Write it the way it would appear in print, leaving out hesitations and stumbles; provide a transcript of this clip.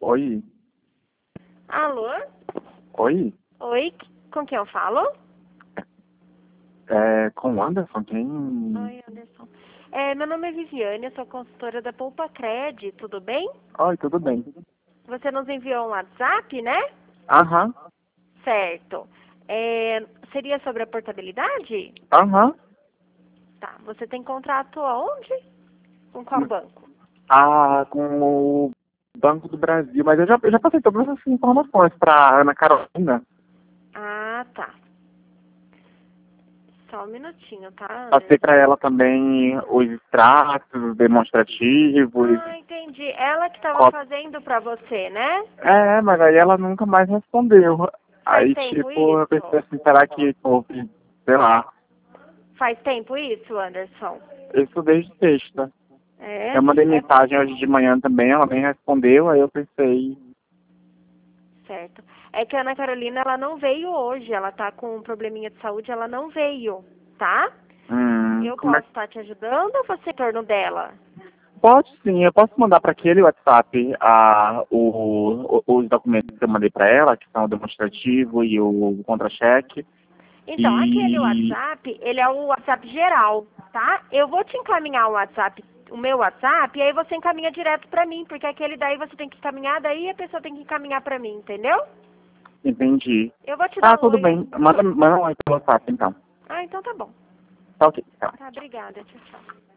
Oi, Alô? oi, Oi, com quem eu falo? com o Anderson, quem... Oi, Anderson. Meu nome é Viviane, eu sou consultora da Poupa Cred, tudo bem? Oi, tudo bem. Você nos enviou um WhatsApp, né? Aham, Certo. Seria sobre a portabilidade? aham. Tá. Você tem contrato aonde? Com qual banco? Ah, com o Banco do Brasil, mas eu já passei todas essas informações para Ana Carolina. Ah, tá. Só um minutinho, tá, Passei para Anderson? ela também os extratos demonstrativos. Ah, entendi. Ela que estava Cópia. fazendo pra você, né? Mas aí ela nunca mais respondeu. Faz Aí, tempo tipo, eu pensei isso? assim, será que houve, sei lá, Faz tempo isso, Anderson? isso desde sexta. É? Eu mandei É mensagem hoje de manhã também, ela nem respondeu, aí eu pensei, certo. É que a Ana Carolina, ela não veio hoje. Ela tá com um probleminha de saúde, ela não veio, tá? Eu como é posso que... estar te ajudando ou você em torno dela? Pode sim, eu posso mandar para aquele WhatsApp os documentos que eu mandei para ela, que são o demonstrativo e o contra-cheque. Então, aquele E WhatsApp, ele é o WhatsApp geral, tá? Eu vou te encaminhar o meu WhatsApp, e aí você encaminha direto pra mim, porque aquele daí você tem que encaminhar, daí a pessoa tem que encaminhar pra mim, entendeu? entendi. Eu vou te dar Tá, um tudo oi. bem. Manda um oi pelo WhatsApp então. Ah, então tá bom. Tá ok, tá. Tá, obrigada. Tchau, tchau.